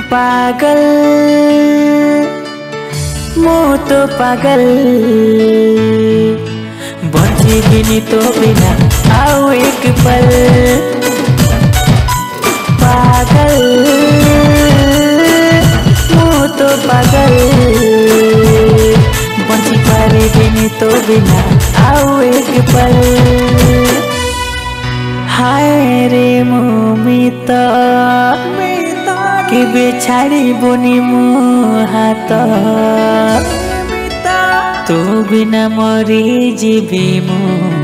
पागल मो तो पागल बंचेगी तो बिना आओ एक पल पागल मो तो पागल बंची पारेगी तो बिना आओ एक पल हाय रे मोमिता केबे छाड़ी बुनी मो हाथ तू बिना मरी जीवी मो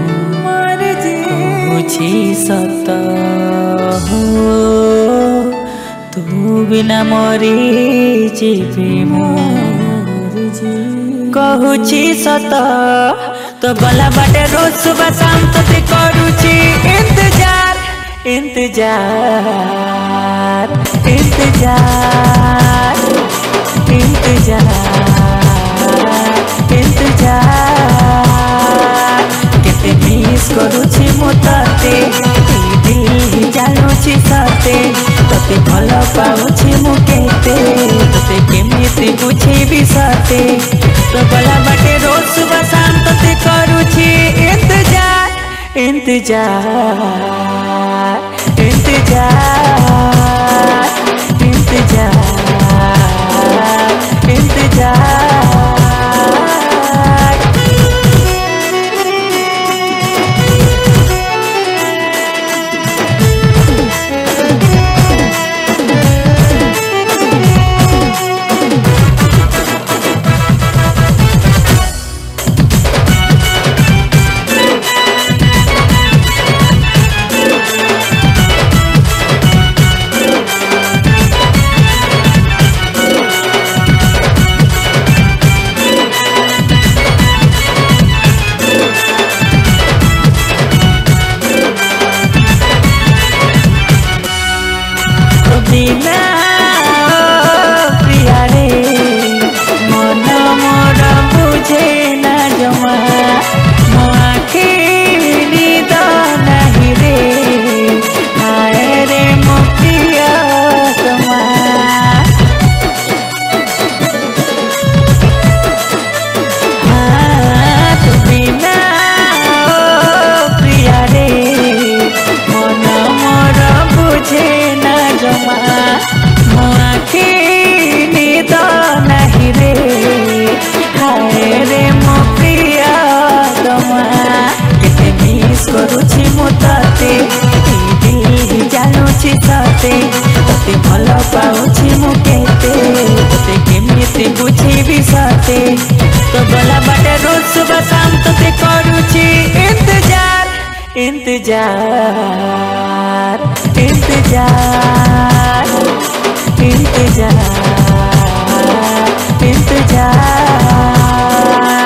कहूची सत हो तू बिना मरी जीवी मो कहूची सत तो गला बाटे रोज सुबह शाम तो ते करूची इंतजार इंतजार इंतजार इंतजार इंतजार केते मिस करूची मो तते दिल जानुची सते तते भल पाउची मु केते तते केमिति बुझेबी सते तो गला बाटे रोज सुबह शाम तते करूची इंतजार इंतजार इंतजार इंतजार इंतजार बिना प्रिया रे मन मोर बुझे ना जमा मो आखि निद नाही रे हाय रे मो प्रिया तमा तू बिना प्रिया रे मन मोर बुझे ना जमा मो आखि निद नाही रे हाय रे मो प्रिया तमा केते मिस करूची मो तते दिल जानुची सते तते भल पाउची मु केते तते केमिति बुझेबी सते तो गला बाटे रोज सुबह शाम तते करूची इंतजार इंतजार इंतजार इंतजार इंतजार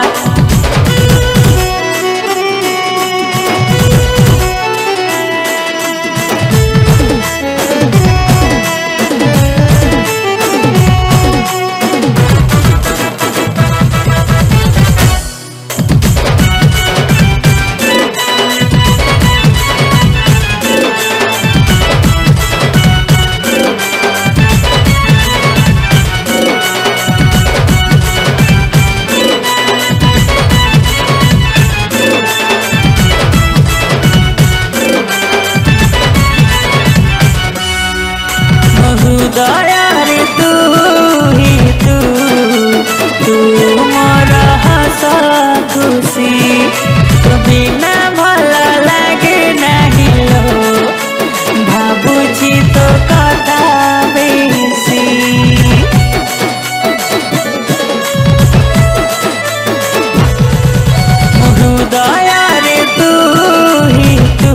दया रे तू ही तू मोर हस खुशी तो बिना भल लागे नहीं लो भाबुची तो कथा बेसी दया रे तू ही तू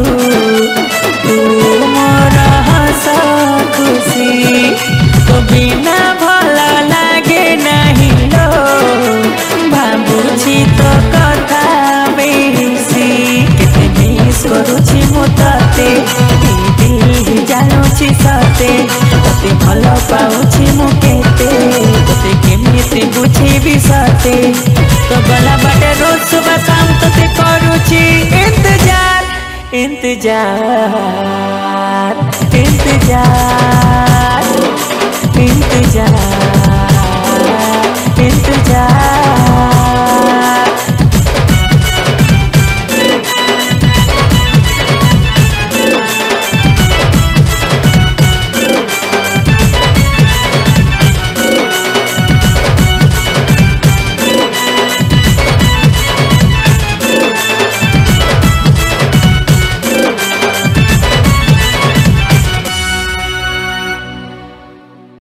मोर हस खुशी तो बिना भल लागे नहीं लो भाबुची तो कथा बेसी केते मिस करूची मो तते दिल जानुची सते तते भल पाउची मु केते तते केमिति बुझेबी सते तो गला बाटे रोज सुबह शाम तते करूची इंतजार इंतजार इंतजार